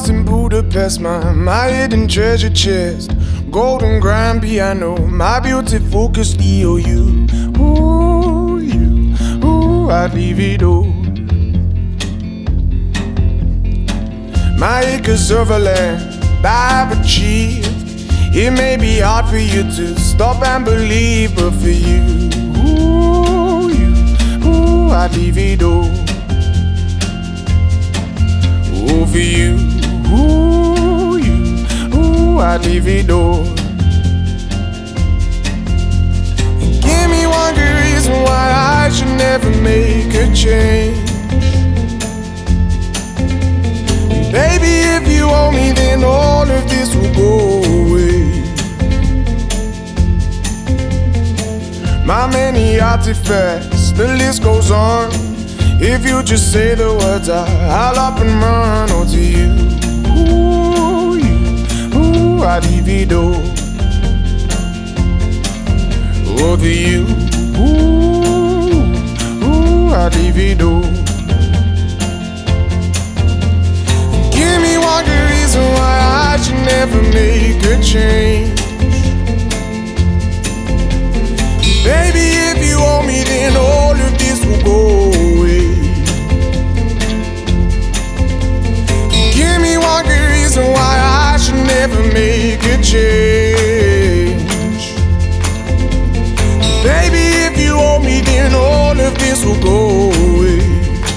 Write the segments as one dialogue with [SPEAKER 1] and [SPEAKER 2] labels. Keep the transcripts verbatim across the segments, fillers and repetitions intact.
[SPEAKER 1] house in Budapest, my, my hidden treasure chest, golden grand piano, my beautiful Castillo. You, ooh, you, ooh, I'd leave it all. My acres of land I've achieved. It may be hard for you to stop and believe, but for you, ooh, you, ooh, I'd leave it all. Ooh, for you, ooh, you, ooh, I'd leave it all. And give me one good reason why I should never make a change. Baby, if you owe me, then all of this will go away. My many artifacts, the list goes on. If you just say the words, I, I'll up and run. Oh, to you, ooh, you, ooh, I'd leave it all. Oh, to you, ooh, ooh, I'd leave it all. Give me one good reason why I should never make a change. Baby, if you owe me, then all of this will go away. Give me one good reason why I should never make a change. Baby, if you owe me, then all of this will go away.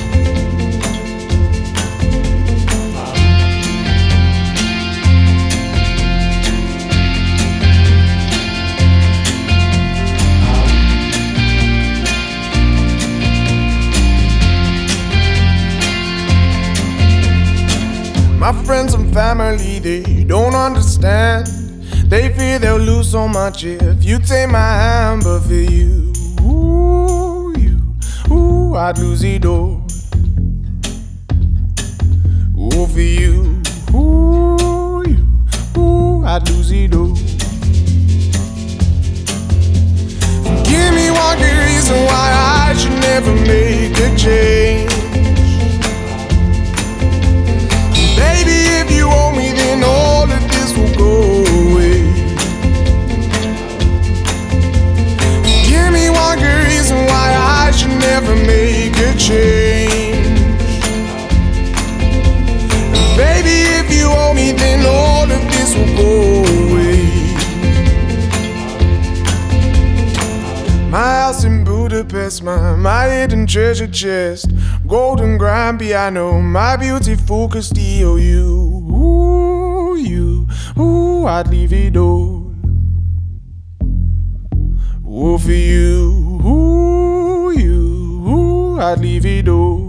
[SPEAKER 1] My friends and family, they don't understand. They fear they'll lose so much if you take my hand. But for you, ooh, you, ooh, I'd lose it all. Ooh, for you, ooh, you, ooh, I'd lose it all. Give me one good reason why I should never make a change. Baby, if you owe me, then all of this will go away. Give me one good reason why I should never make a change. Baby, if you owe me, then all of this will go away. My house in Budapest, my, my hidden treasure chest, golden grand piano, my beautiful Castillo. You, ooh, you, ooh, I'd leave it all. Ooh, for you, ooh, you, ooh, I'd leave it all.